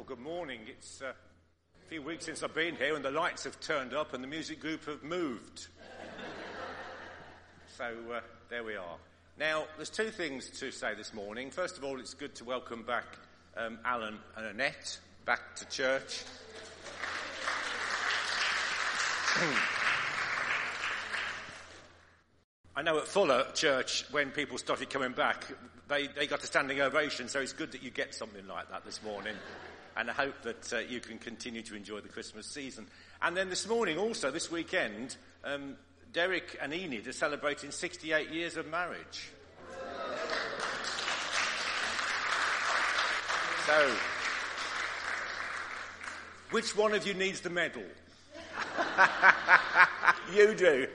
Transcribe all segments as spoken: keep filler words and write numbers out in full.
Well, good morning. It's uh, a few weeks since I've been here and the lights have turned up and the music group have moved. so uh, there we are. Now, there's two things to say this morning. First of all, it's good to welcome back um, Alan and Annette back to church. I know at Fuller Church, when people started coming back, they, they got a standing ovation, so it's good that you get something like that this morning. And I hope that uh, you can continue to enjoy the Christmas season. And then this morning also, this weekend, um, Derek and Enid are celebrating sixty-eight years of marriage. So, which one of you needs the medal? You do.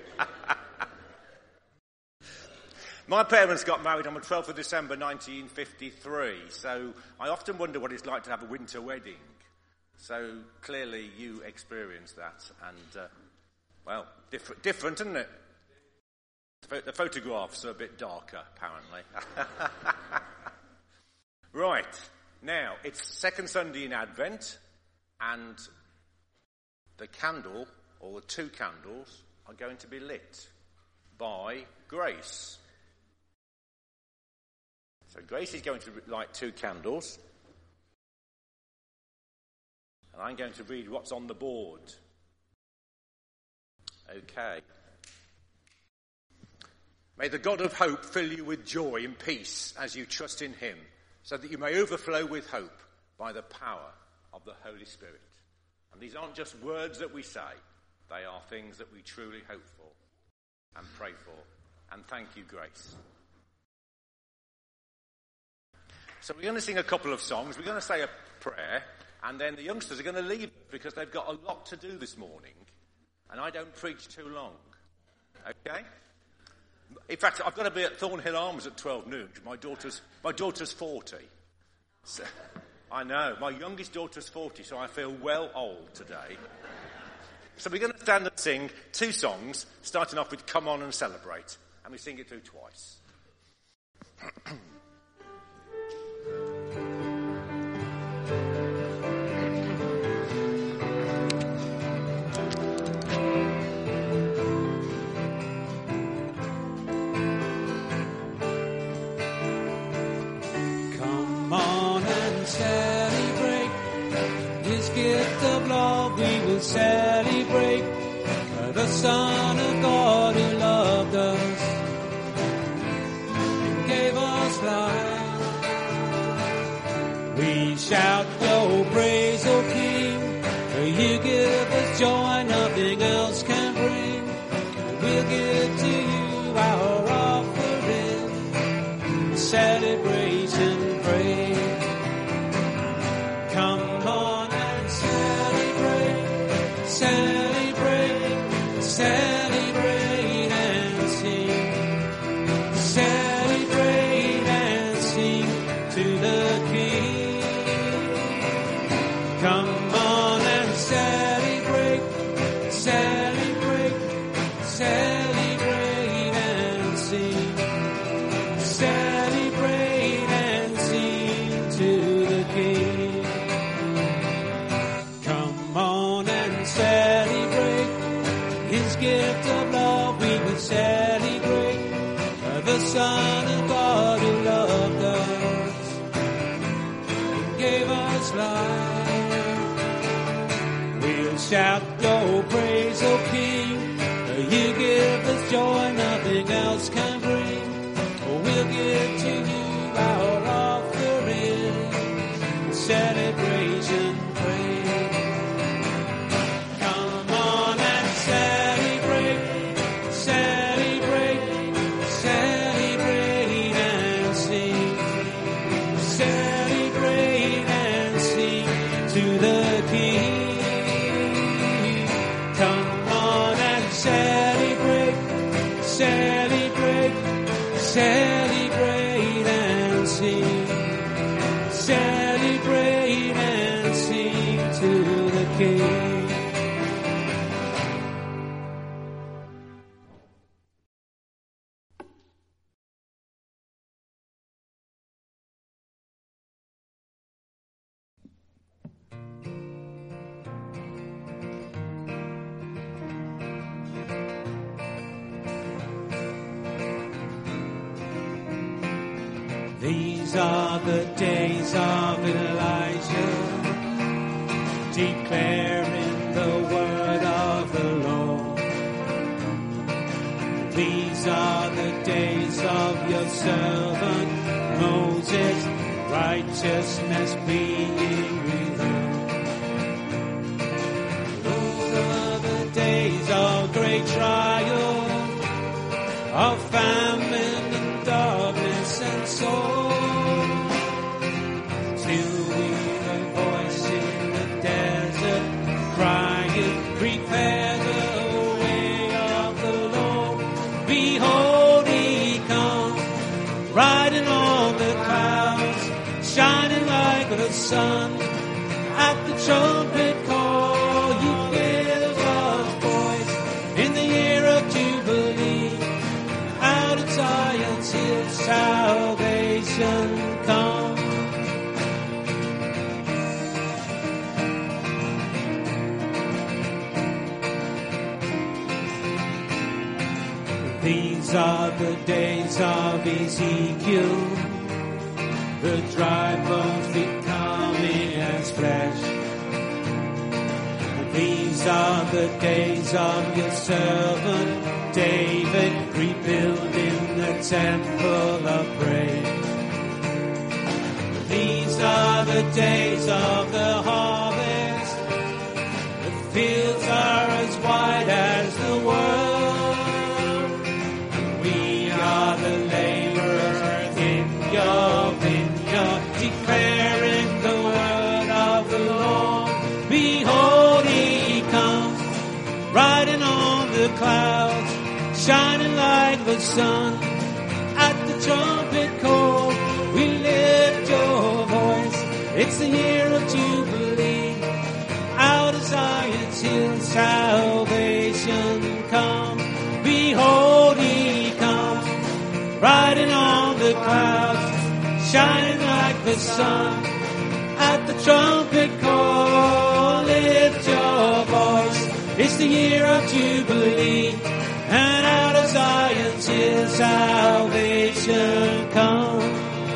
My parents got married on the twelfth of December nineteen fifty-three, so I often wonder what it's like to have a winter wedding. So clearly you experienced that, and, uh, well, different, different, isn't it? The photographs are a bit darker, apparently. Right, now, it's second Sunday in Advent, and the candle, or the two candles, are going to be lit by Grace. So Grace is going to light two candles, and I'm going to read what's on the board. Okay. May the God of hope fill you with joy and peace as you trust in him, so that you may overflow with hope by the power of the Holy Spirit. And these aren't just words that we say, they are things that we truly hope for and pray for. And thank you, Grace. So we're going to sing a couple of songs, we're going to say a prayer, and then the youngsters are going to leave because they've got a lot to do this morning, and I don't preach too long. Okay? In fact, I've got to be at Thornhill Arms at twelve noon. My daughter's, my daughter's forty. So, I know, my youngest daughter's forty, so I feel well old today. So we're going to stand and sing two songs, starting off with Come On and Celebrate, and we sing it through twice. Celebrate the Son of God who loved us and gave us life. We shout your praise, O King, for you give us joy nothing else can bring. We'll give to you our offering, celebration, praise. Come on and celebrate. Celebrate, celebrate and sing. Celebrate and sing to the King. Come on and celebrate, celebrate, celebrate and sing. Celebrate and sing to the King. Come on and celebrate his gift of love. We will celebrate the Son of God who loved us and gave us life. We'll shout your praise, O King, you give us joy nothing else can bring. We'll give to you our offering, celebration, praise. Celebrate and sing, celebrate and sing to the King. These are the days of Elijah, declaring the word of the Lord. These are the days of your servant Moses, righteousness being revealed. Those are the days of great trial, of famine and darkness and sorrow. Still we hear a voice in the desert crying, prepare the way of the Lord. Behold, he comes, riding on the clouds, shining like the sun. At the trumpet call, you hear God's voice in the year of Jubilee. Out of Zion's hill, salvation come. These are the days of Ezekiel, the dry bones becoming as flesh. These are the days of your servant David, rebuilding the temple of praise. These are the days of the harvest, the fields are as wide as the world. We are the laborers in your vineyard, declaring the word of the Lord. Behold, he comes, riding on the clouds, shining like the sun. At the trumpet call, we lift your voice. It's the year of Jubilee. Out of Zion's hill, salvation comes. Behold, he comes, riding on the clouds, shining like the sun. At the trumpet call, lift your voice. It's the year of Jubilee. And out of Zion's hill, salvation comes.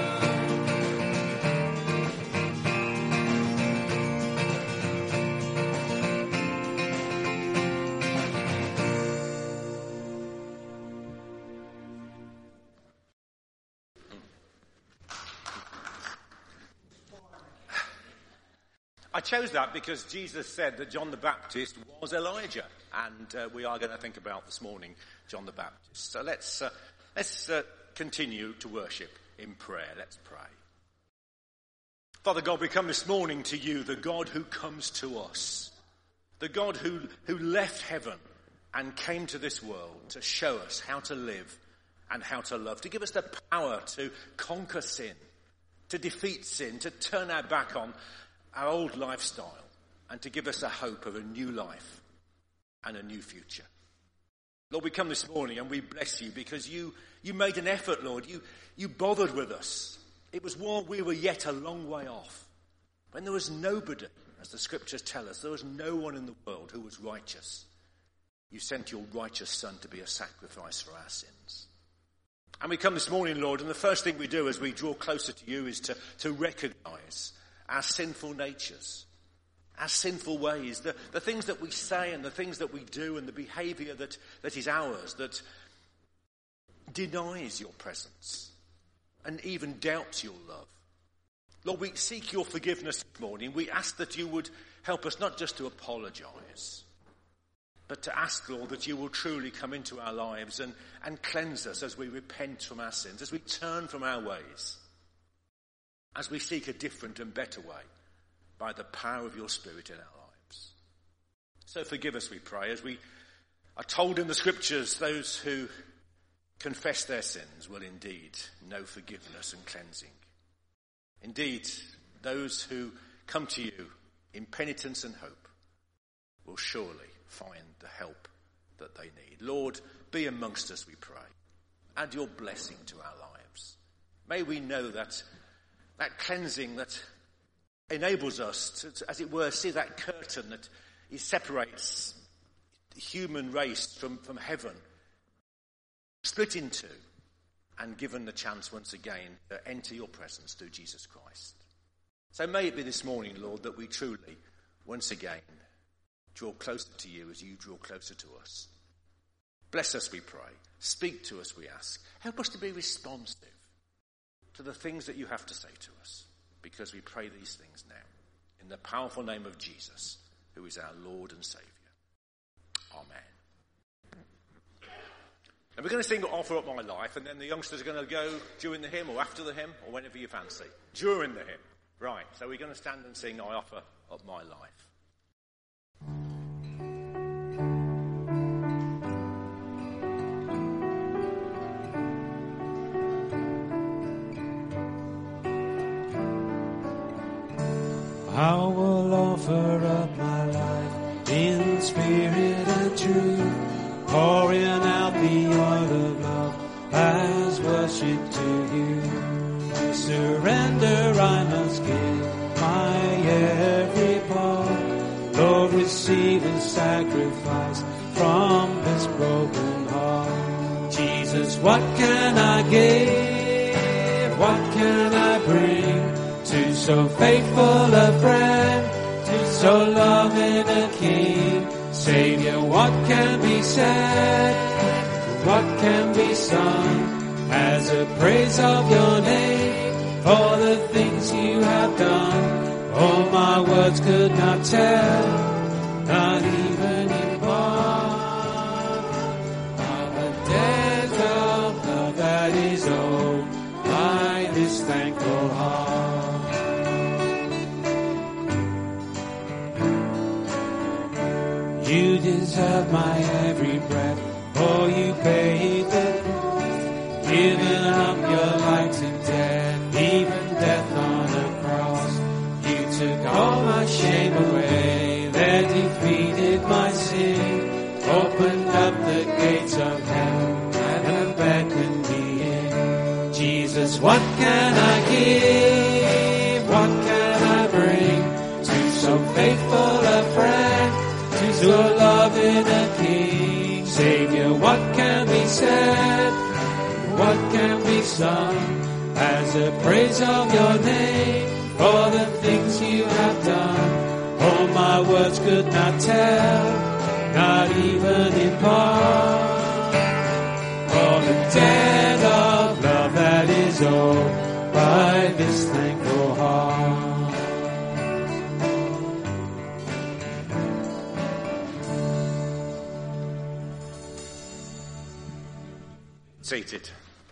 I chose that because Jesus said that John the Baptist was Elijah, and uh, we are going to think about this morning John the Baptist. So let's uh, let's uh, continue to worship in prayer. Let's pray. Father God, we come this morning to you, the God who comes to us, the God who who left heaven and came to this world to show us how to live and how to love, to give us the power to conquer sin, to defeat sin, to turn our back on our old lifestyle, and to give us a hope of a new life and a new future. Lord, we come this morning and we bless you because you, you made an effort, Lord. You, you bothered with us. It was while we were yet a long way off, when there was nobody, as the scriptures tell us, there was no one in the world who was righteous. You sent your righteous Son to be a sacrifice for our sins. And we come this morning, Lord, and the first thing we do as we draw closer to you is to, to recognize our sinful natures, our sinful ways, the, the things that we say and the things that we do and the behaviour that, that is ours, that denies your presence and even doubts your love. Lord, we seek your forgiveness this morning. We ask that you would help us not just to apologise, but to ask, Lord, that you will truly come into our lives and, and cleanse us as we repent from our sins, as we turn from our ways, as we seek a different and better way by the power of your Spirit in our lives. So forgive us, we pray, as we are told in the scriptures, those who confess their sins will indeed know forgiveness and cleansing. Indeed, those who come to you in penitence and hope will surely find the help that they need. Lord, be amongst us, we pray. Add your blessing to our lives. May we know that that cleansing that enables us to, to, as it were, see that curtain that it separates the human race from, from heaven, split in two, and given the chance once again to enter your presence through Jesus Christ. So may it be this morning, Lord, that we truly, once again, draw closer to you as you draw closer to us. Bless us, we pray. Speak to us, we ask. Help us to be responsive to the things that you have to say to us, because we pray these things now in the powerful name of Jesus, who is our Lord and Saviour. Amen. And we're going to sing Offer Up My Life, and then the youngsters are going to go during the hymn or after the hymn or whenever you fancy. During the hymn. Right, so we're going to stand and sing I Offer Up My Life. I will offer up my life in spirit and truth, pouring out the oil of love as worship to you. Surrender I must give my every part. Lord, receive a sacrifice from this broken heart. Jesus, what can I give? What can I bring to so faithful a friend, to so loving a King? Savior, what can be said? What can be sung as a praise of your name for the things you have done? All my words could not tell, not even in part, of a debt of love that is owed by this thankful heart. You deserve my every breath, for you paid the price, giving up your life to death, even death on a cross. You took all my shame away, there defeated my sin, opened up the gates of hell, and beckoned me in. Jesus, what can I give? What can I bring to so faithful a friend? To loving a King? Savior, what can be said? What can be sung as a praise of your name for the things you have done? All my words could not tell, not even in part, for the debt of love that is owed by this thankful heart. Seated.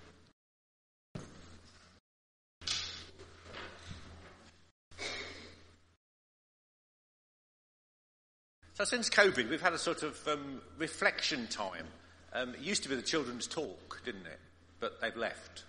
So since COVID, we've had a sort of um, reflection time. Um, it used to be the children's talk, didn't it? But they've left.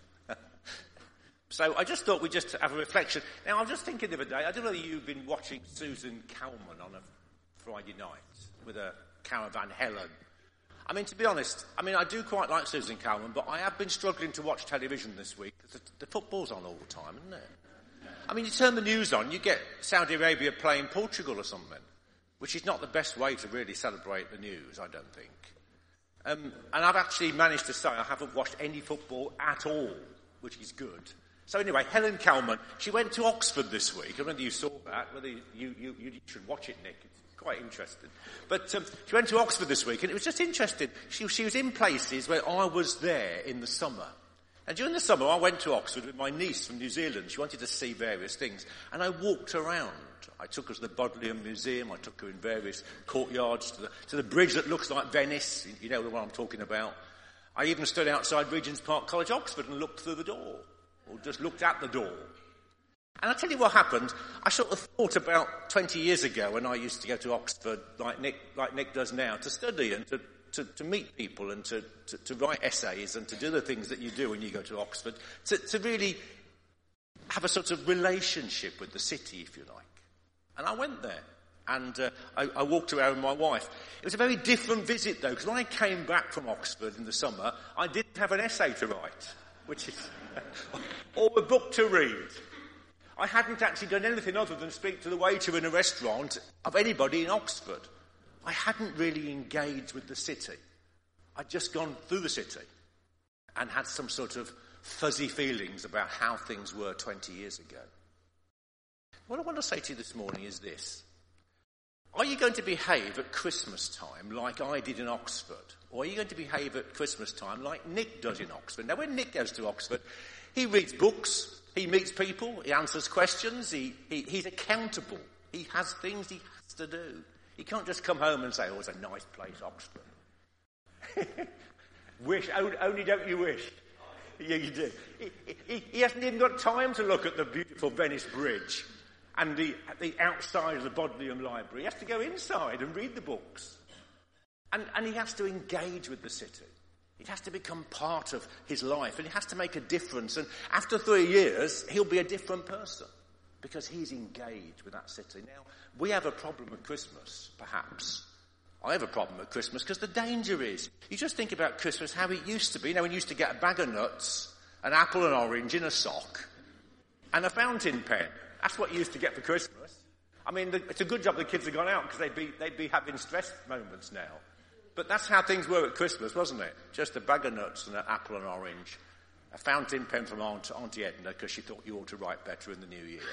So I just thought we'd just have a reflection. Now, I was just thinking the other day, I don't know whether you've been watching Susan Calman on a Friday night with a Caravan Helen. I mean, to be honest, I mean, I do quite like Susan Calman, but I have been struggling to watch television this week because the, the football's on all the time, isn't it? I mean, you turn the news on, you get Saudi Arabia playing Portugal or something, which is not the best way to really celebrate the news, I don't think. Um, and I've actually managed to say I haven't watched any football at all, which is good. So anyway, Helen Calman, she went to Oxford this week. I don't know whether you saw that, whether you, you, you, you should watch it, Nick. Quite interested. But um, she went to Oxford this week, and it was just interesting. She, she was in places where I was there in the summer. And during the summer, I went to Oxford with my niece from New Zealand. She wanted to see various things. And I walked around. I took her to the Bodleian Museum. I took her in various courtyards, to the, to the bridge that looks like Venice. You know the one I'm talking about. I even stood outside Regent's Park College, Oxford, and looked through the door. Or just looked at the door. And I'll tell you what happened. I sort of thought about twenty years ago when I used to go to Oxford, like Nick, like Nick does now, to study and to, to, to meet people and to, to, to write essays and to do the things that you do when you go to Oxford, to, to really have a sort of relationship with the city, if you like. And I went there. And uh, I, I walked around with my wife. It was a very different visit, though, because when I came back from Oxford in the summer, I didn't have an essay to write, which is, or a book to read. I hadn't actually done anything other than speak to the waiter in a restaurant of anybody in Oxford. I hadn't really engaged with the city. I'd just gone through the city and had some sort of fuzzy feelings about how things were twenty years ago. What I want to say to you this morning is this. Are you going to behave at Christmas time like I did in Oxford? Or are you going to behave at Christmas time like Nick does in Oxford? Now, when Nick goes to Oxford, he reads books, he meets people, he answers questions, he, he, he's accountable. He has things he has to do. He can't just come home and say, oh, it's a nice place, Oxford. Wish, only, only don't you wish? Yeah, you do. He, he, he hasn't even got time to look at the beautiful Venice Bridge and the, the outside of the Bodleian Library. He has to go inside and read the books. And, and he has to engage with the city. It has to become part of his life, and it has to make a difference. And after three years, he'll be a different person because he's engaged with that city. Now, we have a problem at Christmas, perhaps. I have a problem at Christmas because the danger is, you just think about Christmas, how it used to be. You know, when you used to get a bag of nuts, an apple and orange in a sock, and a fountain pen. That's what you used to get for Christmas. I mean, the, it's a good job the kids have gone out because they'd be, they'd be having stress moments now. But that's how things were at Christmas, wasn't it? Just a bag of nuts and an apple and orange. A fountain pen from Aunt, Auntie Edna because she thought you ought to write better in the new year.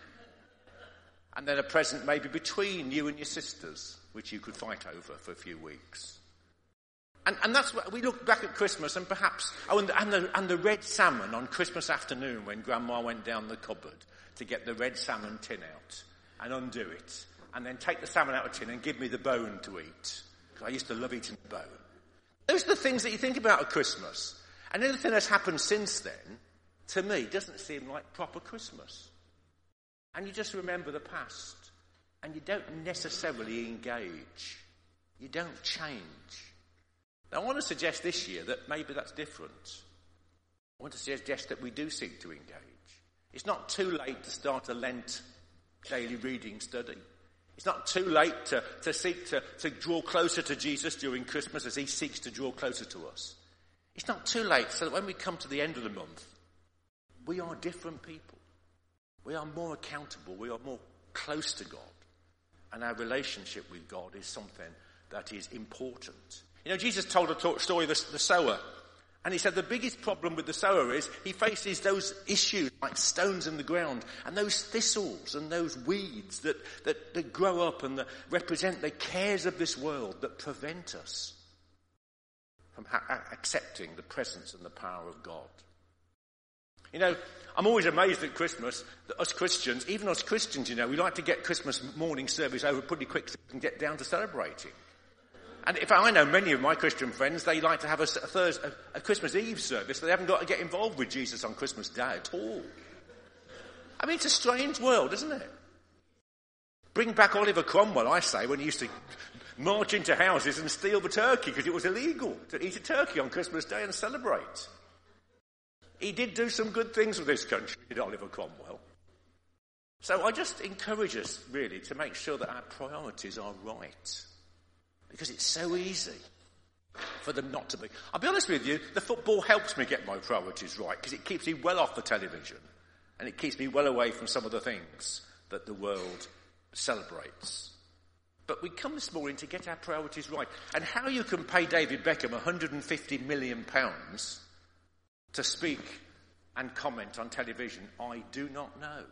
And then a present maybe between you and your sisters, which you could fight over for a few weeks. And, and that's what we look back at Christmas and perhaps, oh, and the, and, the, and the red salmon on Christmas afternoon when Grandma went down the cupboard to get the red salmon tin out and undo it. And then take the salmon out of the tin and give me the bone to eat. Because I used to love eating the bone. Those are the things that you think about at Christmas. And anything that's happened since then, to me, doesn't seem like proper Christmas. And you just remember the past. And you don't necessarily engage. You don't change. Now, I want to suggest this year that maybe that's different. I want to suggest that we do seek to engage. It's not too late to start a Lent daily reading study. It's not too late to, to seek to, to draw closer to Jesus during Christmas as he seeks to draw closer to us. It's not too late so that when we come to the end of the month, we are different people. We are more accountable. We are more close to God. And our relationship with God is something that is important. You know, Jesus told a talk, story of the, the sower. And he said the biggest problem with the sower is he faces those issues like stones in the ground and those thistles and those weeds that, that, that grow up and that represent the cares of this world that prevent us from ha- accepting the presence and the power of God. You know, I'm always amazed at Christmas that us Christians, even us Christians, you know, we like to get Christmas morning service over pretty quick so we can get down to celebrating. And if I know many of my Christian friends, they like to have a, a, Thursday, a, a Christmas Eve service. They haven't got to get involved with Jesus on Christmas Day at all. I mean, it's a strange world, isn't it? Bring back Oliver Cromwell, I say, when he used to march into houses and steal the turkey because it was illegal to eat a turkey on Christmas Day and celebrate. He did do some good things for this country, did Oliver Cromwell. So I just encourage us, really, to make sure that our priorities are right. Because it's so easy for them not to be. I'll be honest with you, the football helps me get my priorities right because it keeps me well off the television and it keeps me well away from some of the things that the world celebrates. But we come this morning to get our priorities right. And how you can pay David Beckham one hundred fifty million pounds to speak and comment on television, I do not know.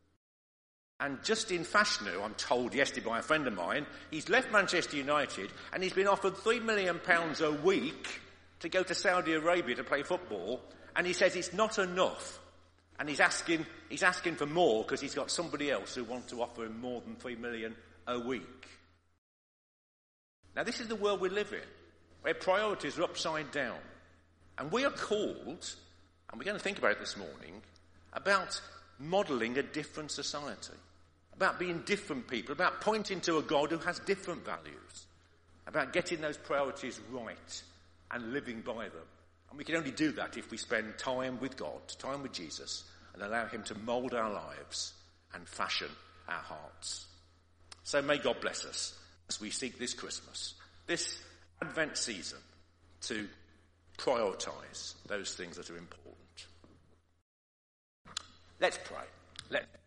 And Justin Fashanu, I'm told yesterday by a friend of mine, he's left Manchester United and he's been offered three million pounds a week to go to Saudi Arabia to play football. And he says it's not enough. And he's asking, he's asking for more because he's got somebody else who wants to offer him more than three million a week. Now this is the world we live in, where priorities are upside down. And we are called, and we're going to think about it this morning, about modelling a different society. About being different people, about pointing to a God who has different values, about getting those priorities right and living by them. And we can only do that if we spend time with God, time with Jesus, and allow him to mould our lives and fashion our hearts. So may God bless us as we seek this Christmas, this Advent season, to prioritise those things that are important. Let's pray. Let's pray.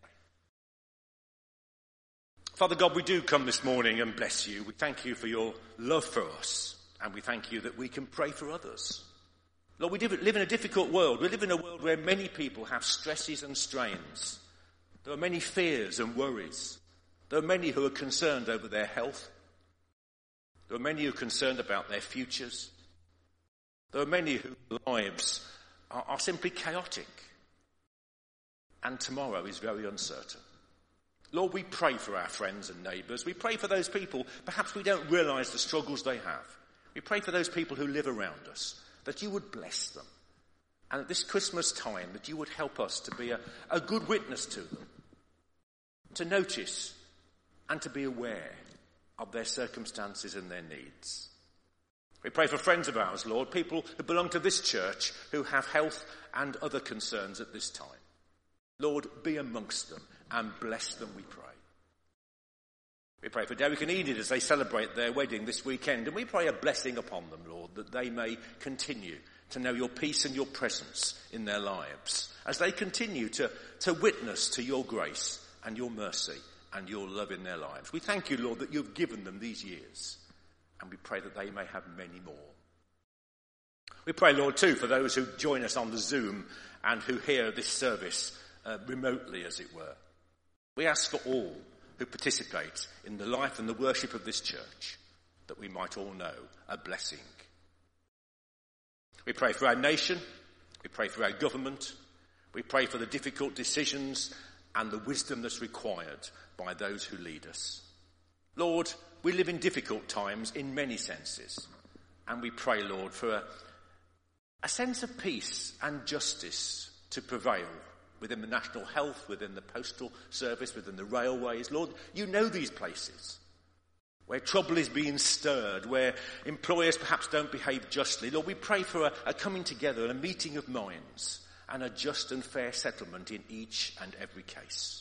Father God, we do come this morning and bless you. We thank you for your love for us, and we thank you that we can pray for others. Lord, we live in a difficult world. We live in a world where many people have stresses and strains. There are many fears and worries. There are many who are concerned over their health. There are many who are concerned about their futures. There are many whose lives are, are simply chaotic. And tomorrow is very uncertain. Lord, we pray for our friends and neighbours. We pray for those people, perhaps we don't realise the struggles they have. We pray for those people who live around us, that you would bless them. And at this Christmas time, that you would help us to be a, a good witness to them, to notice and to be aware of their circumstances and their needs. We pray for friends of ours, Lord, people who belong to this church who have health and other concerns at this time. Lord, be amongst them and bless them, we pray. We pray for Derek and Enid as they celebrate their wedding this weekend, and we pray a blessing upon them, Lord, that they may continue to know your peace and your presence in their lives, as they continue to, to witness to your grace and your mercy and your love in their lives. We thank you, Lord, that you've given them these years, and we pray that they may have many more. We pray, Lord, too, for those who join us on the Zoom and who hear this service uh, remotely, as it were. We ask for all who participate in the life and the worship of this church, that we might all know a blessing. We pray for our nation, we pray for our government, we pray for the difficult decisions and the wisdom that's required by those who lead us. Lord, we live in difficult times in many senses, and we pray, Lord, for a, a sense of peace and justice to prevail within the national health, within the postal service, within the railways. Lord, you know these places where trouble is being stirred, where employers perhaps don't behave justly. Lord, we pray for a, a coming together, a meeting of minds, and a just and fair settlement in each and every case.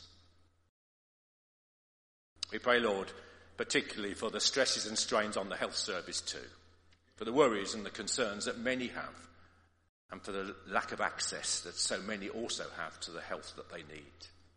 We pray, Lord, particularly for the stresses and strains on the health service too, for the worries and the concerns that many have, and for the lack of access that so many also have to the health that they need.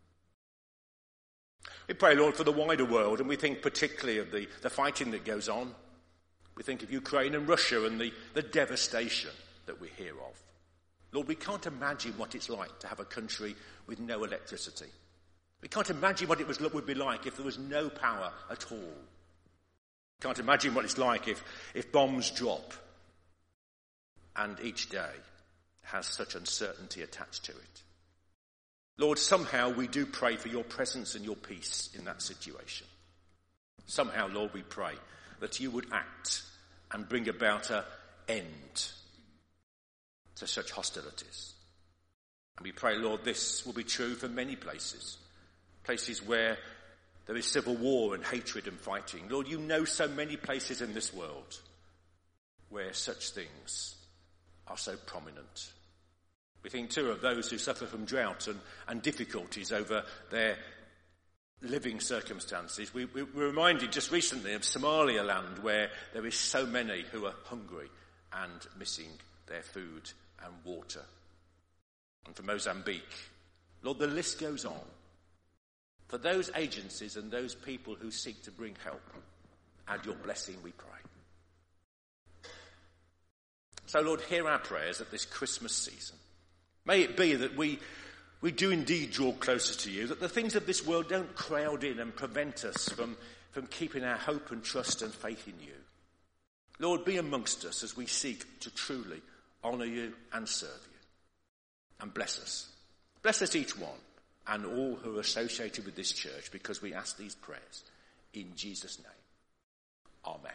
We pray, Lord, for the wider world, and we think particularly of the, the fighting that goes on. We think of Ukraine and Russia and the, the devastation that we hear of. Lord, we can't imagine what it's like to have a country with no electricity. We can't imagine what it was, would be like if there was no power at all. We can't imagine what it's like if, if bombs drop and each day has such uncertainty attached to it. Lord, somehow we do pray for your presence and your peace in that situation. Somehow, Lord, we pray that you would act and bring about an end to such hostilities. And we pray, Lord, this will be true for many places, places where there is civil war and hatred and fighting. Lord, you know so many places in this world where such things are so prominent. We think too of those who suffer from drought and, and difficulties over their living circumstances. We, we were reminded just recently of Somaliland, where there is so many who are hungry and missing their food and water. And for Mozambique, Lord, the list goes on. For those agencies and those people who seek to bring help, add your blessing, we pray. So, Lord, hear our prayers at this Christmas season. May it be that we, we do indeed draw closer to you, that the things of this world don't crowd in and prevent us from, from keeping our hope and trust and faith in you. Lord, be amongst us as we seek to truly honour you and serve you. And bless us. Bless us each one and all who are associated with this church, because we ask these prayers in Jesus' name. Amen.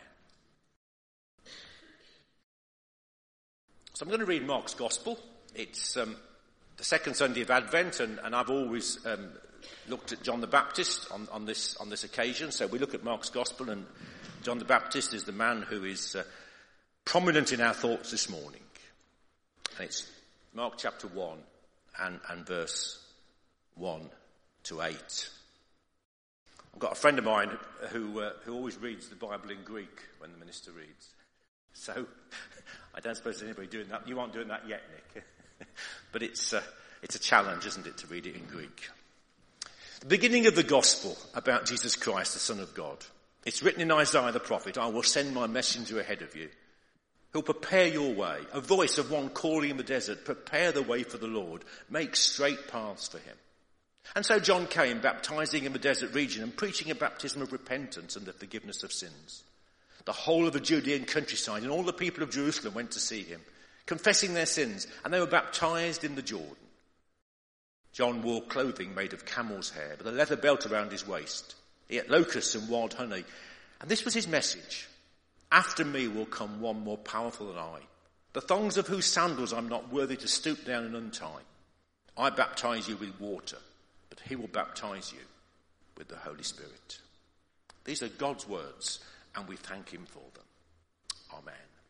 So I'm going to read Mark's Gospel. It's um, the second Sunday of Advent, and, and I've always um, looked at John the Baptist on, on this on this occasion. So we look at Mark's Gospel, and John the Baptist is the man who is uh, prominent in our thoughts this morning. And it's Mark chapter one and, and verse one to eight. I've got a friend of mine who uh, who always reads the Bible in Greek when the minister reads. So I don't suppose there's anybody doing that. You aren't doing that yet, Nick. But it's uh, it's a challenge, isn't it, to read it in Greek. The beginning of the gospel about Jesus Christ, the Son of God. It's written in Isaiah the prophet, I will send my messenger ahead of you, who'll prepare your way, a voice of one calling in the desert, prepare the way for the Lord, make straight paths for him. And so John came, baptizing in the desert region and preaching a baptism of repentance and the forgiveness of sins. The whole of the Judean countryside and all the people of Jerusalem went to see him, confessing their sins, and they were baptized in the Jordan. John wore clothing made of camel's hair, with a leather belt around his waist. He ate locusts and wild honey. And this was his message. After me will come one more powerful than I, the thongs of whose sandals I'm not worthy to stoop down and untie. I baptize you with water, but he will baptize you with the Holy Spirit. These are God's words, and we thank him for them. Amen.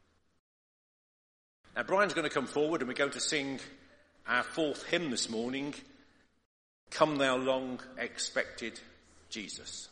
Now Brian's going to come forward and we're going to sing our fourth hymn this morning, Come Thou Long Expected Jesus.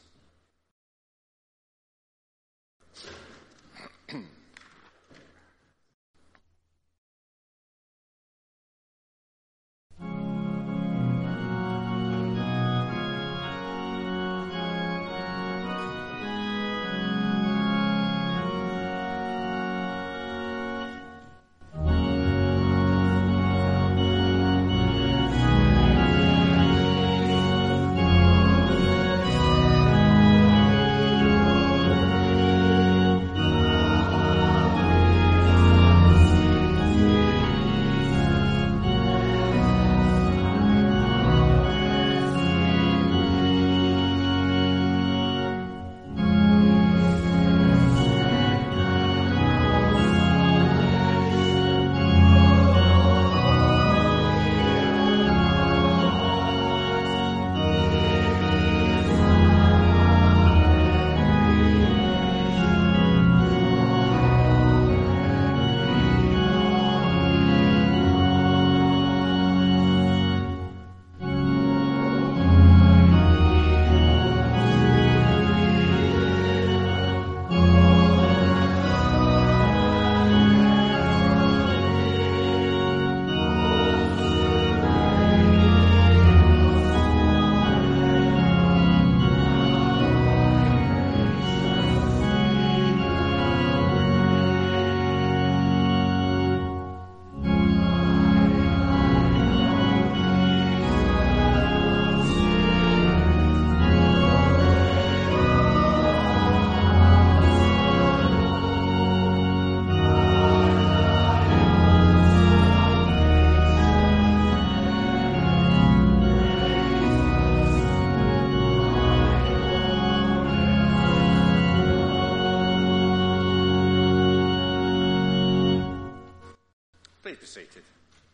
Seated.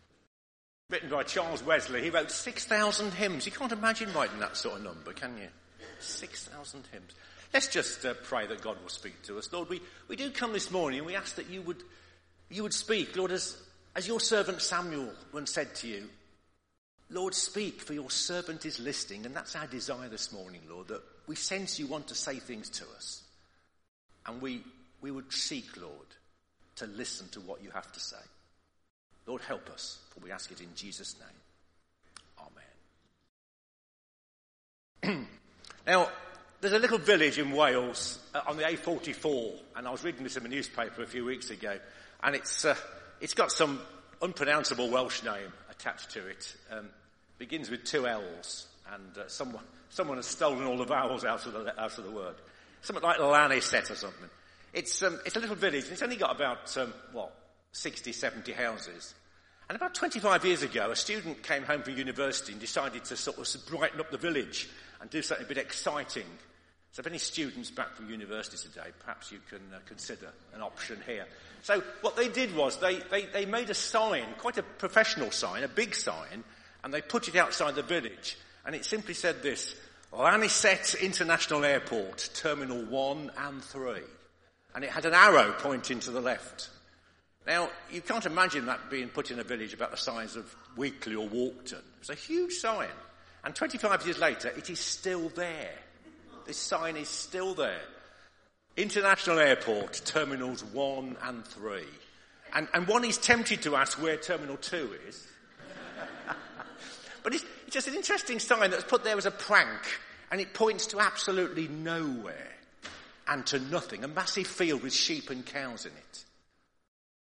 Written by Charles Wesley. He wrote six thousand hymns. You can't imagine writing that sort of number, can you? six thousand hymns. Let's just uh, pray that God will speak to us. Lord, we, we do come this morning and we ask that you would you would speak. Lord, as, as your servant Samuel once said to you, Lord, speak, for your servant is listening. And that's our desire this morning, Lord, that we sense you want to say things to us. And we, we would seek, Lord, to listen to what you have to say. Lord, help us, for we ask it in Jesus' name. Amen. Now, there's a little village in Wales uh, on the A forty-four, and I was reading this in the newspaper a few weeks ago, and it's uh, it's got some unpronounceable Welsh name attached to it. Um, begins with two L's, and uh, someone someone has stolen all the vowels out of the out of the word. Something like Llaniset or something. It's um, it's a little village, and it's only got about um, what sixty, seventy houses. And about twenty-five years ago, a student came home from university and decided to sort of brighten up the village and do something a bit exciting. So if any students back from university today, perhaps you can uh, consider an option here. So what they did was they, they, they made a sign, quite a professional sign, a big sign, and they put it outside the village. And it simply said this: Llaniset International Airport, Terminal one and three. And it had an arrow pointing to the left. Now, you can't imagine that being put in a village about the size of Weakley or Walkton. It was a huge sign. And twenty-five years later, it is still there. This sign is still there. International Airport, Terminals one and three. And, and one is tempted to ask where Terminal two is. But it's, it's just an interesting sign that's put there as a prank. And it points to absolutely nowhere and to nothing. A massive field with sheep and cows in it.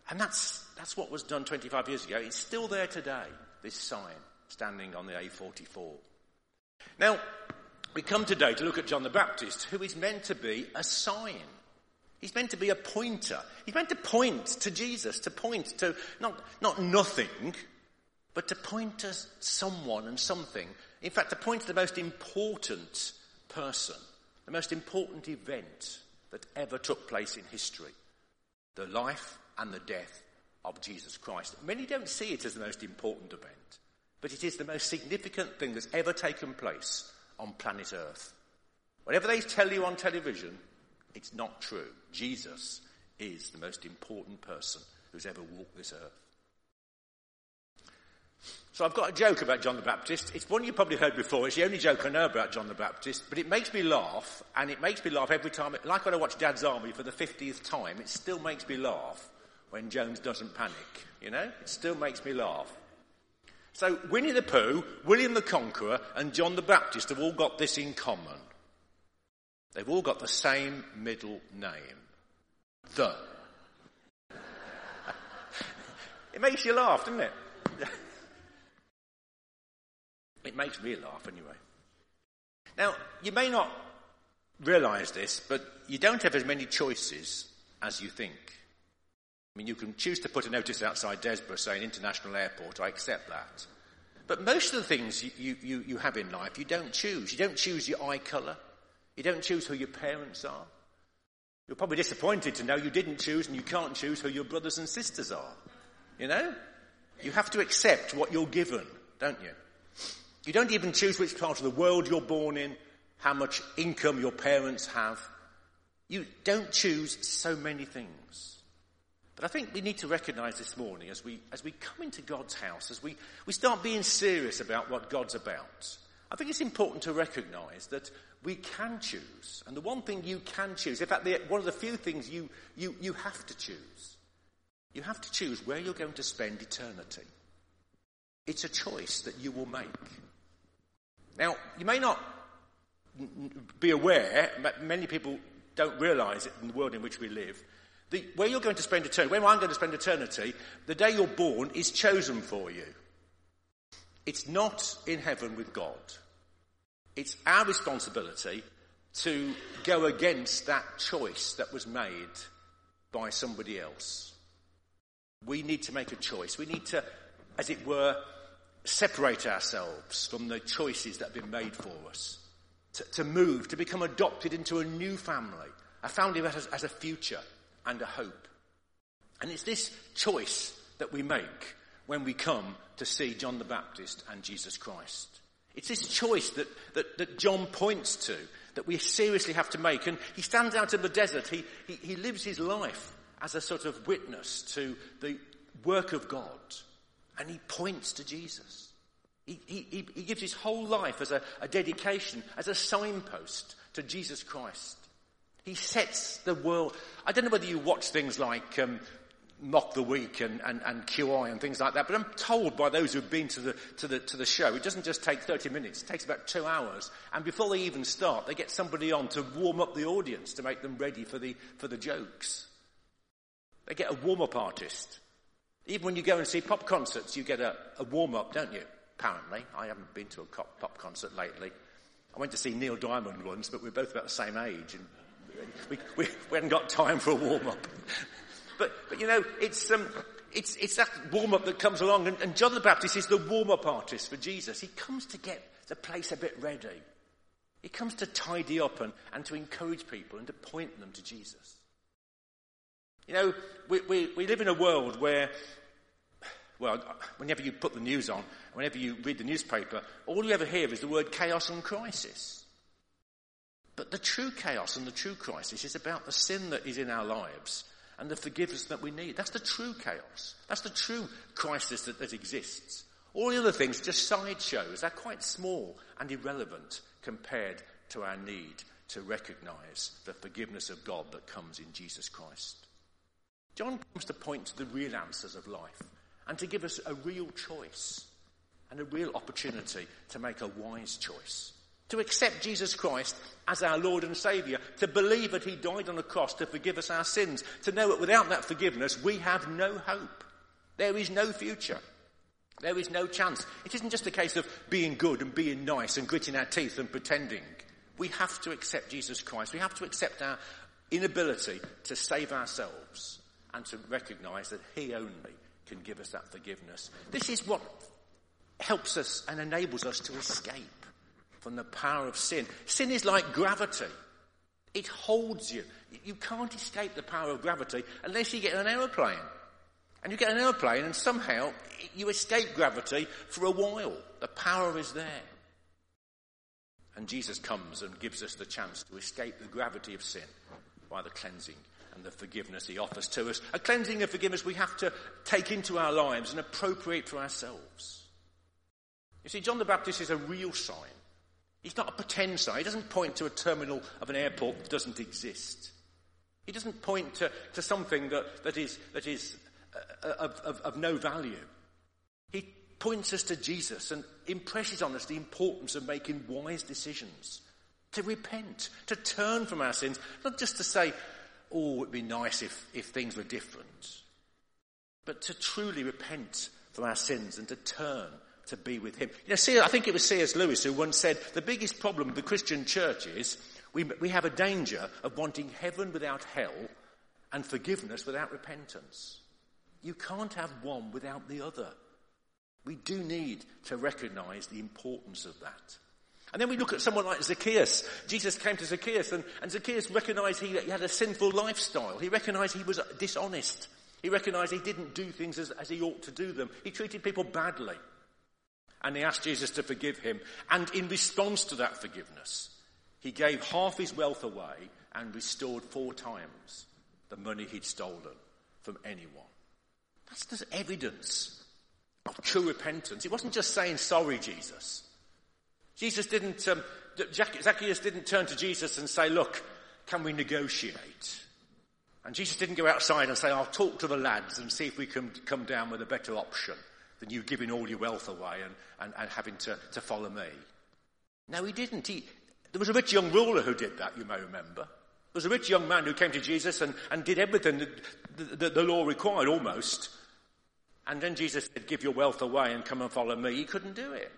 And that's, that's what was done twenty-five years ago. It's still there today, this sign standing on the A forty-four. Now, we come today to look at John the Baptist, who is meant to be a sign. He's meant to be a pointer. He's meant to point to Jesus, to point to not, not nothing, but to point to someone and something. In fact, to point to the most important person, the most important event that ever took place in history, the life and the death of Jesus Christ. Many don't see it as the most important event, but it is the most significant thing that's ever taken place on planet Earth. Whatever they tell you on television, it's not true. Jesus is the most important person who's ever walked this earth. So I've got a joke about John the Baptist. It's one you've probably heard before. It's the only joke I know about John the Baptist, but it makes me laugh, and it makes me laugh every time. It, like when I watch Dad's Army for the fiftieth time, it still makes me laugh when Jones doesn't panic, you know? It still makes me laugh. So Winnie the Pooh, William the Conqueror, and John the Baptist have all got this in common. They've all got the same middle name. The. It makes you laugh, doesn't it? It makes me laugh anyway. Now, you may not realise this, but you don't have as many choices as you think. I mean, you can choose to put a notice outside Desborough saying International Airport, I accept that. But most of the things you, you, you have in life, you don't choose. You don't choose your eye colour. You don't choose who your parents are. You're probably disappointed to know you didn't choose and you can't choose who your brothers and sisters are. You know? You have to accept what you're given, don't you? You don't even choose which part of the world you're born in, how much income your parents have. You don't choose so many things. But I think we need to recognise this morning as we as we come into God's house, as we, we start being serious about what God's about, I think it's important to recognise that we can choose. And the one thing you can choose, in fact, the, one of the few things you, you, you have to choose, you have to choose where you're going to spend eternity. It's a choice that you will make. Now, you may not be aware, but many people don't realise it in the world in which we live, the, where you're going to spend eternity, where I'm going to spend eternity, the day you're born is chosen for you. It's not in heaven with God. It's our responsibility to go against that choice that was made by somebody else. We need to make a choice. We need to, as it were, separate ourselves from the choices that have been made for us. To, to move, to become adopted into a new family. A family that has, has a future and a hope. And it's this choice that we make when we come to see John the Baptist and Jesus Christ. It's this choice that, that, that John points to, that we seriously have to make. And he stands out in the desert. He, he, he lives his life as a sort of witness to the work of God. And he points to Jesus. He, he, he gives his whole life as a, a dedication, as a signpost to Jesus Christ. He sets the world. I don't know whether you watch things like um, Mock the Week and, and, and Q I and things like that, but I'm told by those who've been to the, to the, to the show, it doesn't just take thirty minutes, it takes about two hours. And before they even start, they get somebody on to warm up the audience, to make them ready for the, for the jokes. They get a warm-up artist. Even when you go and see pop concerts, you get a, a warm-up, don't you? Apparently. I haven't been to a pop concert lately. I went to see Neil Diamond once, but we're both about the same age, and we, we, we hadn't got time for a warm-up. But, but you know, it's, um, it's, it's that warm-up that comes along, and, and John the Baptist is the warm-up artist for Jesus. He comes to get the place a bit ready. He comes to tidy up and, and to encourage people and to point them to Jesus. You know, we, we, we live in a world where, well, whenever you put the news on, whenever you read the newspaper, all you ever hear is the word chaos and crisis. But the true chaos and the true crisis is about the sin that is in our lives and the forgiveness that we need. That's the true chaos. That's the true crisis that, that exists. All the other things are just sideshows. They're quite small and irrelevant compared to our need to recognise the forgiveness of God that comes in Jesus Christ. John comes to point to the real answers of life and to give us a real choice and a real opportunity to make a wise choice. To accept Jesus Christ as our Lord and Saviour, to believe that he died on the cross to forgive us our sins, to know that without that forgiveness we have no hope. There is no future. There is no chance. It isn't just a case of being good and being nice and gritting our teeth and pretending. We have to accept Jesus Christ. We have to accept our inability to save ourselves and to recognise that he only can give us that forgiveness. This is what helps us and enables us to escape from the power of sin. Sin is like gravity. It holds you. You can't escape the power of gravity unless you get an aeroplane. And you get an aeroplane and somehow you escape gravity for a while. The power is there. And Jesus comes and gives us the chance to escape the gravity of sin by the cleansing and the forgiveness he offers to us. A cleansing and forgiveness we have to take into our lives and appropriate for ourselves. You see, John the Baptist is a real sign. He's not a pretend sign. He doesn't point to a terminal of an airport that doesn't exist. He doesn't point to, to something that, that is, that is uh, of, of, of no value. He points us to Jesus and impresses on us the importance of making wise decisions, to repent, to turn from our sins, not just to say, oh, it'd be nice if, if things were different, but to truly repent from our sins and to turn to be with him. You know, see, I think it was C S Lewis who once said, the biggest problem with the Christian church is we, we have a danger of wanting heaven without hell and forgiveness without repentance. You can't have one without the other. We do need to recognise the importance of that. And then we look at someone like Zacchaeus. Jesus came to Zacchaeus and, and Zacchaeus recognised he, he had a sinful lifestyle. He recognised he was dishonest. He recognised he didn't do things as, as he ought to do them. He treated people badly. And he asked Jesus to forgive him. And in response to that forgiveness, he gave half his wealth away and restored four times the money he'd stolen from anyone. That's just evidence of true repentance. It wasn't just saying, sorry, Jesus. Jesus didn't, um, Zacchaeus didn't turn to Jesus and say, look, can we negotiate? And Jesus didn't go outside and say, I'll talk to the lads and see if we can come down with a better option than you giving all your wealth away and, and, and having to, to follow me. No, he didn't. He, there was a rich young ruler who did that, you may remember. There was a rich young man who came to Jesus and, and did everything that the, the, the law required, almost. And then Jesus said, give your wealth away and come and follow me. He couldn't do it.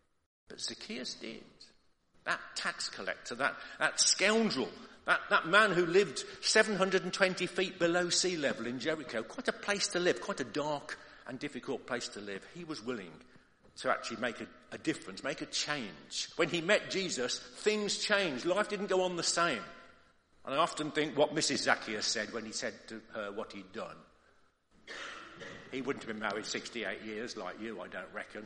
But Zacchaeus did. That tax collector, that, that scoundrel, that, that man who lived seven hundred twenty feet below sea level in Jericho, quite a place to live, quite a dark and difficult place to live. He was willing to actually make a, a difference, make a change. When he met Jesus, things changed. Life didn't go on the same. And I often think what Missus Zacchaeus said when he said to her what he'd done. He wouldn't have been married sixty-eight years like you, I don't reckon.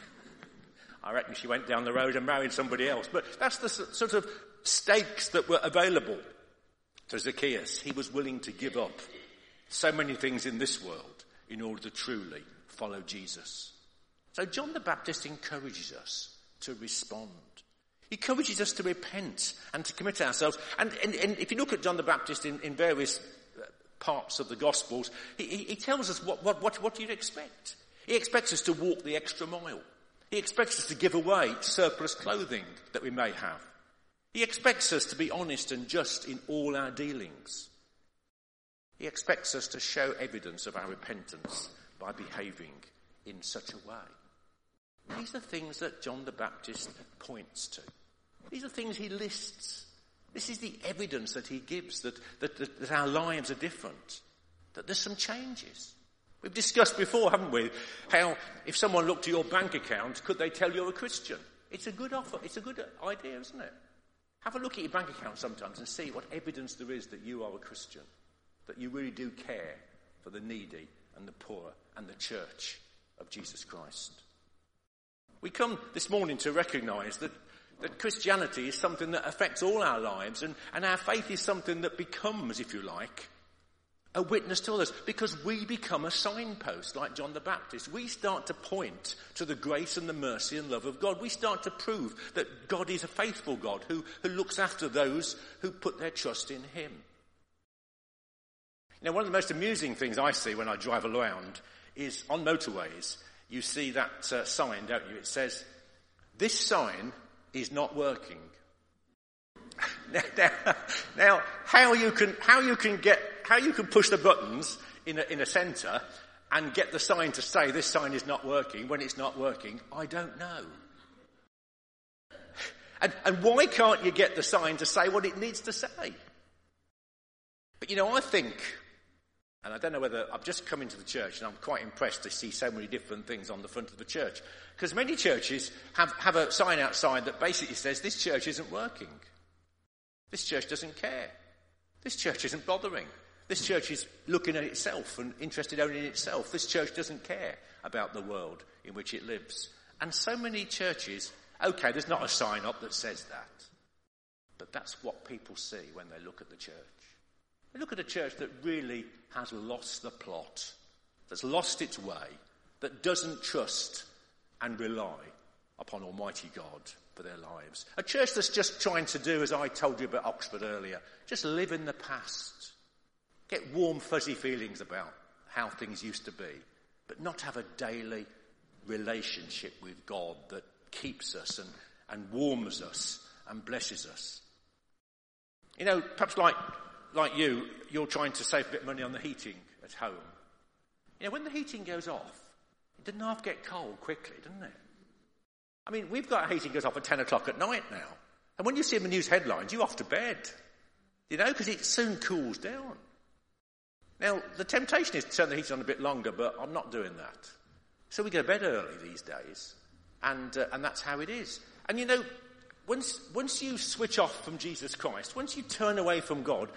I reckon she went down the road and married somebody else. But that's the sort of stakes that were available to Zacchaeus. He was willing to give up so many things in this world in order to truly follow Jesus. So John the Baptist encourages us to respond. He encourages us to repent and to commit ourselves. And, and, and if you look at John the Baptist in, in various parts of the Gospels, he, he, he tells us what, what, what, what you'd expect. He expects us to walk the extra mile. He expects us to give away surplus clothing that we may have. He expects us to be honest and just in all our dealings. He expects us to show evidence of our repentance by behaving in such a way. These are things that John the Baptist points to. These are things he lists. This is the evidence that he gives that, that, that, that our lives are different, that there's some changes. We've discussed before, haven't we, how if someone looked at your bank account, could they tell you're a Christian? It's a good offer. It's a good idea, isn't it? Have a look at your bank account sometimes and see what evidence there is that you are a Christian, that you really do care for the needy and the poor and the church of Jesus Christ. We come this morning to recognise that, that Christianity is something that affects all our lives, and, and our faith is something that becomes, if you like, a witness to others, because we become a signpost like John the Baptist. We start to point to the grace and the mercy and love of God. We start to prove that God is a faithful God who, who looks after those who put their trust in him. You know, one of the most amusing things I see when I drive around is on motorways, you see that uh, sign, don't you? It says, this sign is not working. Now, now, now how you can how you can get how you can push the buttons in a, in a centre and get the sign to say this sign is not working when it's not working, I don't know. And, and why can't you get the sign to say what it needs to say? But you know, I think, and I don't know whether I've just come into the church and I'm quite impressed to see so many different things on the front of the church, because many churches have, have a sign outside that basically says this church isn't working. This church doesn't care. This church isn't bothering. This church is looking at itself and interested only in itself. This church doesn't care about the world in which it lives. And so many churches, okay, there's not a sign up that says that. But that's what people see when they look at the church. They look at a church that really has lost the plot, that's lost its way, that doesn't trust and rely upon Almighty God for their lives. A church that's just trying to do, as I told you about Oxford earlier, just live in the past. Get warm, fuzzy feelings about how things used to be, but not have a daily relationship with God that keeps us and, and warms us and blesses us. You know, perhaps like, like you, you're trying to save a bit of money on the heating at home. You know, when the heating goes off, it doesn't half get cold quickly, doesn't it? I mean, we've got heating goes off at ten o'clock at night now. And when you see the news headlines, you're off to bed. You know, because it soon cools down. Now, the temptation is to turn the heating on a bit longer, but I'm not doing that. So we go to bed early these days. And uh, and that's how it is. And you know, once once you switch off from Jesus Christ, once you turn away from God,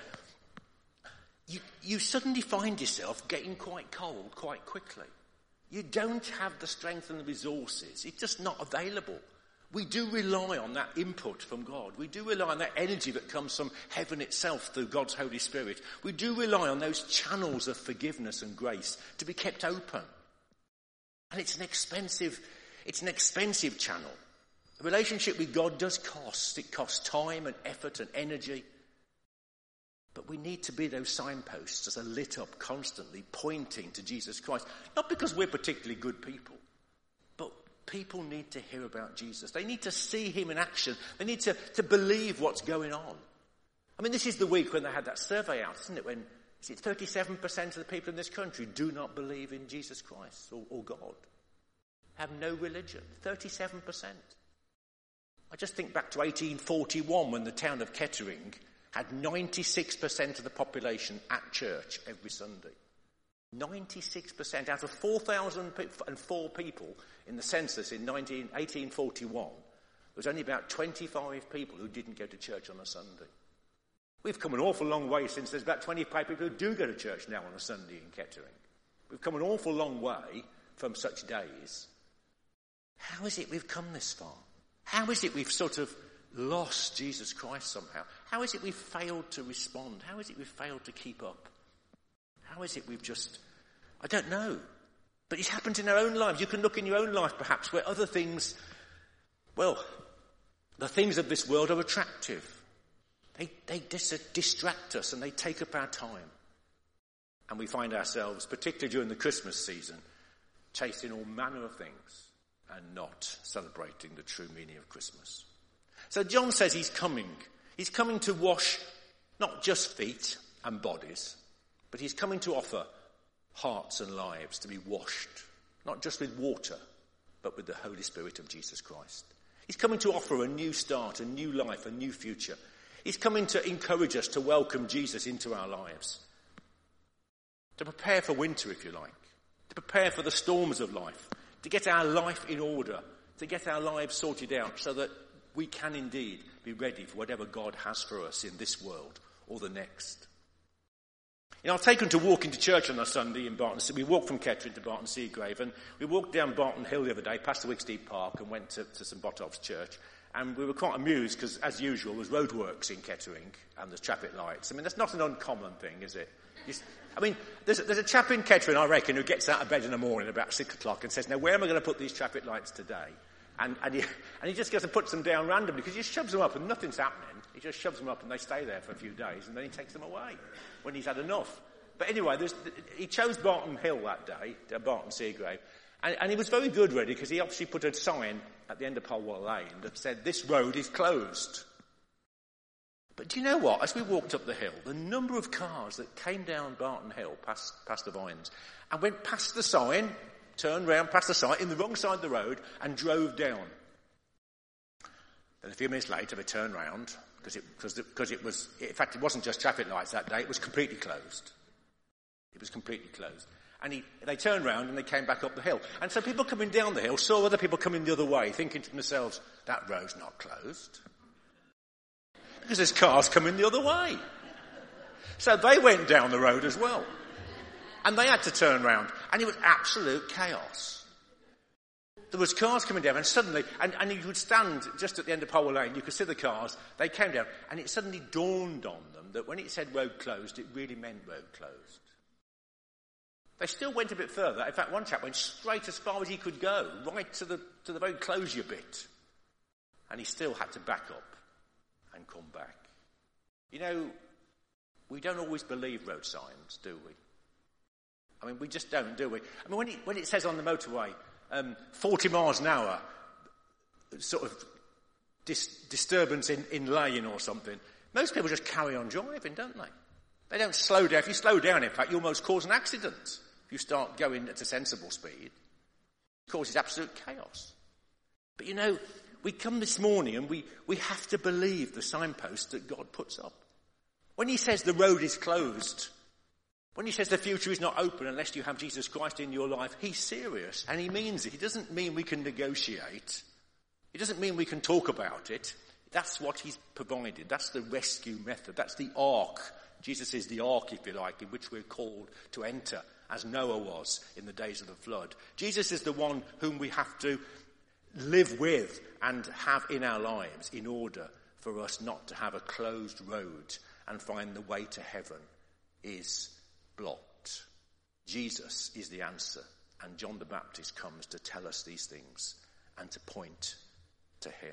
you you suddenly find yourself getting quite cold quite quickly. You don't have the strength and the resources. It's just not available. We do rely on that input from God. We do rely on that energy that comes from heaven itself through God's Holy Spirit. We do rely on those channels of forgiveness and grace to be kept open. And it's an expensive, it's an expensive channel. A relationship with God does cost. It costs time and effort and energy. But we need to be those signposts that are lit up constantly, pointing to Jesus Christ. Not because we're particularly good people, but people need to hear about Jesus. They need to see him in action. They need to, to believe what's going on. I mean, this is the week when they had that survey out, isn't it? When is it thirty-seven percent of the people in this country do not believe in Jesus Christ or, or God. Have no religion. thirty-seven percent. I just think back to eighteen forty-one when the town of Kettering had ninety-six percent of the population at church every Sunday. ninety-six percent out of four thousand four people in the census in eighteen forty-one. There was only about twenty-five people who didn't go to church on a Sunday. We've come an awful long way since there's about twenty-five people who do go to church now on a Sunday in Kettering. We've come an awful long way from such days. How is it we've come this far? How is it we've sort of lost Jesus Christ somehow? How is it we've failed to respond? How is it we've failed to keep up? How is it we've just... I don't know. But it's happened in our own lives. You can look in your own life perhaps where other things... Well, the things of this world are attractive. They, they dis- distract us and they take up our time. And we find ourselves, particularly during the Christmas season, chasing all manner of things and not celebrating the true meaning of Christmas. So John says he's coming. He's coming to wash not just feet and bodies, but he's coming to offer hearts and lives to be washed, not just with water, but with the Holy Spirit of Jesus Christ. He's coming to offer a new start, a new life, a new future. He's coming to encourage us to welcome Jesus into our lives, to prepare for winter, if you like, to prepare for the storms of life, to get our life in order, to get our lives sorted out so that we can indeed be ready for whatever God has for us in this world or the next. You know, I've taken to walk into church on a Sunday in Barton. We walked from Kettering to Barton Seagrave, and we walked down Barton Hill the other day, past the Wicksteed Park, and went to, to St Botolph's Church. And we were quite amused because, as usual, there's roadworks in Kettering and there's traffic lights. I mean, that's not an uncommon thing, is it? Just, I mean, there's a, there's a chap in Kettering, I reckon, who gets out of bed in the morning about six o'clock and says, now, where am I going to put these traffic lights today? And, and, he, and he just goes and puts them down randomly because he just shoves them up and nothing's happening. He just shoves them up and they stay there for a few days and then he takes them away when he's had enough. But anyway, he chose Barton Hill that day, uh, Barton Seagrave, And, and he was very good, really, because he obviously put a sign at the end of Polwell Lane that said, "This road is closed." But do you know what? As we walked up the hill, the number of cars that came down Barton Hill past, past the Vines and went past the sign, turned round past the sign, in the wrong side of the road, and drove down. Then a few minutes later, they turned round, because it, because, because it was, in fact, it wasn't just traffic lights that day, it was completely closed. It was completely closed. And he, they turned round and they came back up the hill. And so people coming down the hill saw other people coming the other way, thinking to themselves, that road's not closed. Because there's cars coming the other way. So they went down the road as well. And they had to turn round. And it was absolute chaos. There was cars coming down and suddenly, and, and you would stand just at the end of Polwell Lane, you could see the cars, they came down, and it suddenly dawned on them that when it said road closed, it really meant road closed. They still went a bit further. In fact, one chap went straight as far as he could go, right to the, to the road closure bit. And he still had to back up and come back. You know, we don't always believe road signs, do we? I mean, we just don't, do we? I mean, when it, when it says on the motorway, um, forty miles an hour, sort of dis- disturbance in, in lane or something, most people just carry on driving, don't they? They don't slow down. If you slow down, in fact, you almost cause an accident. If you start going at a sensible speed, it causes absolute chaos. But you know, we come this morning and we, we have to believe the signpost that God puts up. When he says the road is closed, when he says the future is not open unless you have Jesus Christ in your life, he's serious and he means it. He doesn't mean we can negotiate. It doesn't mean we can talk about it. That's what he's provided. That's the rescue method. That's the ark. Jesus is the ark, if you like, in which we're called to enter, as Noah was in the days of the flood. Jesus is the one whom we have to live with and have in our lives in order for us not to have a closed road and find the way to heaven is blocked. Jesus is the answer, and John the Baptist comes to tell us these things and to point to him.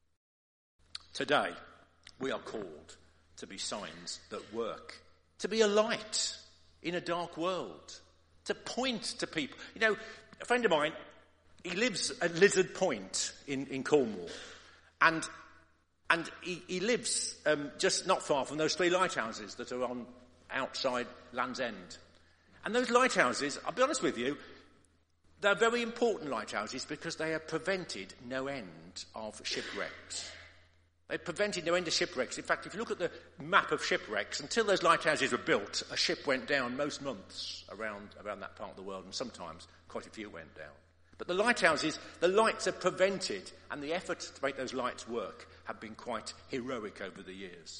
Today, we are called to be signs that work, to be a light in a dark world, to point to people. You know, a friend of mine, he lives at Lizard Point in, in Cornwall, and and he, he lives um, just not far from those three lighthouses that are on outside Land's End. And those lighthouses, I'll be honest with you, they're very important lighthouses because they have prevented no end of shipwrecks. They've prevented no end of shipwrecks. In fact, if you look at the map of shipwrecks, until those lighthouses were built, a ship went down most months around, around that part of the world, and sometimes quite a few went down. But the lighthouses, the lights are prevented, and the effort to make those lights work have been quite heroic over the years.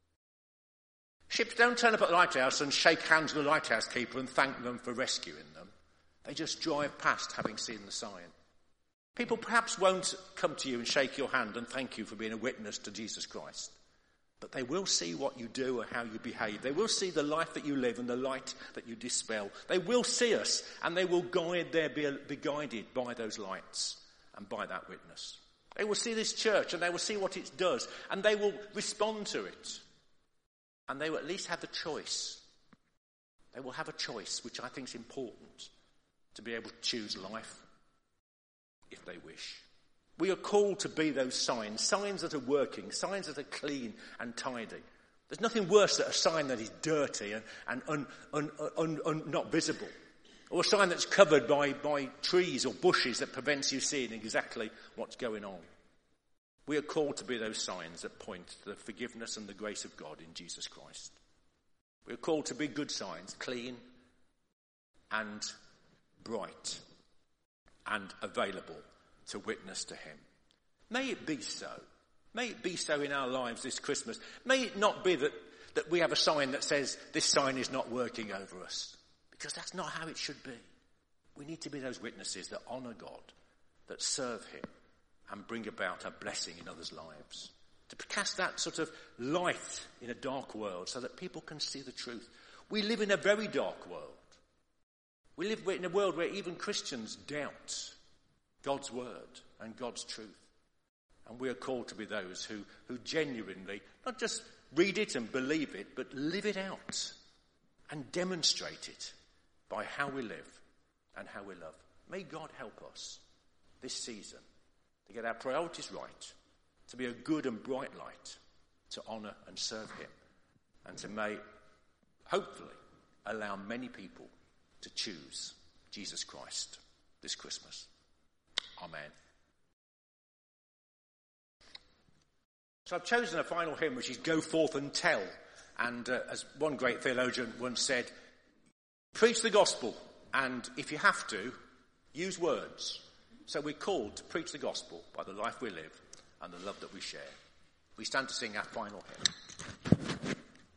Ships don't turn up at the lighthouse and shake hands with the lighthouse keeper and thank them for rescuing them. They just drive past having seen the sign. People perhaps won't come to you and shake your hand and thank you for being a witness to Jesus Christ. But they will see what you do and how you behave. They will see the life that you live and the light that you dispel. They will see us and they will guide their, be, be guided by those lights and by that witness. They will see this church and they will see what it does and they will respond to it. And they will at least have a choice. They will have a choice, which I think is important, to be able to choose life if they wish. We are called to be those signs, signs that are working, signs that are clean and tidy. There's nothing worse than a sign that is dirty and, and un, un, un, un, not visible, or a sign that's covered by, by trees or bushes that prevents you seeing exactly what's going on. We are called to be those signs that point to the forgiveness and the grace of God in Jesus Christ. We are called to be good signs, clean and bright and available to witness to him. May it be so. May it be so in our lives this Christmas. May it not be that, that we have a sign that says this sign is not working over us, because that's not how it should be. We need to be those witnesses that honour God, that serve him and bring about a blessing in others' lives. To cast that sort of light in a dark world so that people can see the truth. We live in a very dark world. We live in a world where even Christians doubt God's word and God's truth. And we are called to be those who, who genuinely, not just read it and believe it, but live it out and demonstrate it by how we live and how we love. May God help us this season to get our priorities right, to be a good and bright light, to honour and serve him, and to may, hopefully, allow many people to choose Jesus Christ this Christmas. Amen. So I've chosen a final hymn, which is Go Forth and Tell. And uh, as one great theologian once said, preach the gospel, and if you have to, use words. So we're called to preach the gospel by the life we live and the love that we share. We stand to sing our final hymn.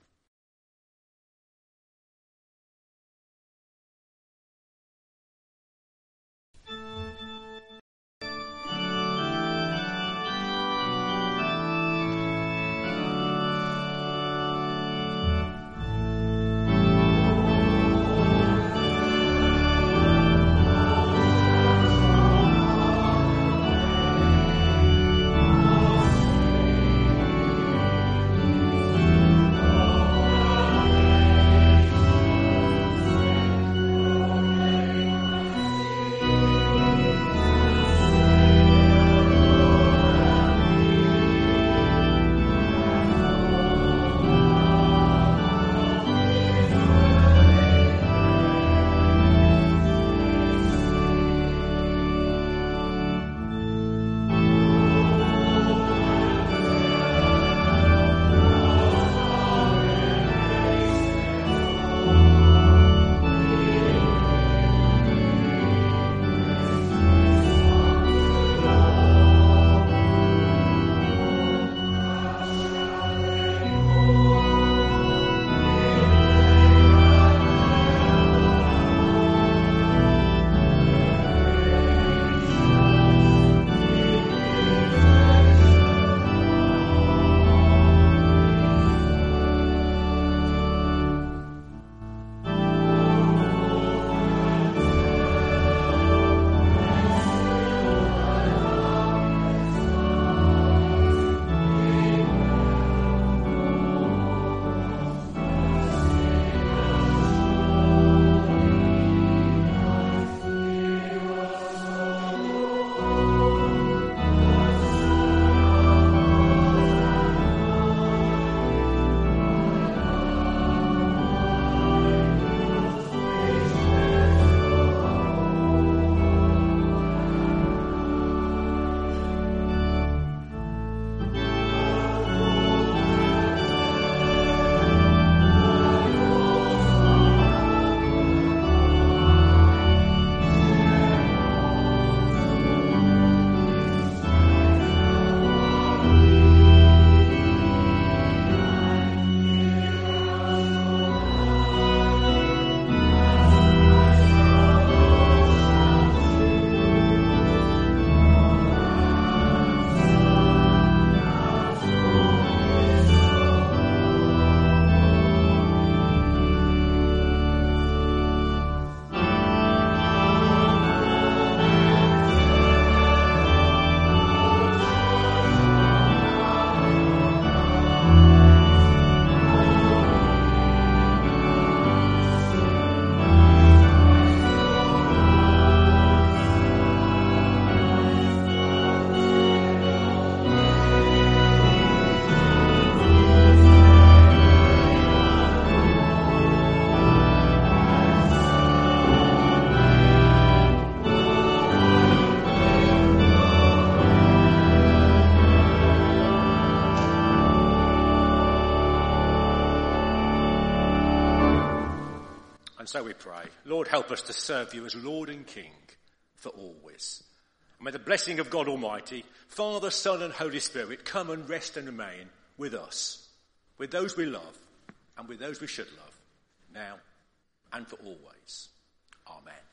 And so we pray, Lord, help us to serve you as Lord and King for always. And may the blessing of God Almighty, Father, Son and Holy Spirit come and rest and remain with us, with those we love and with those we should love, now and for always. Amen.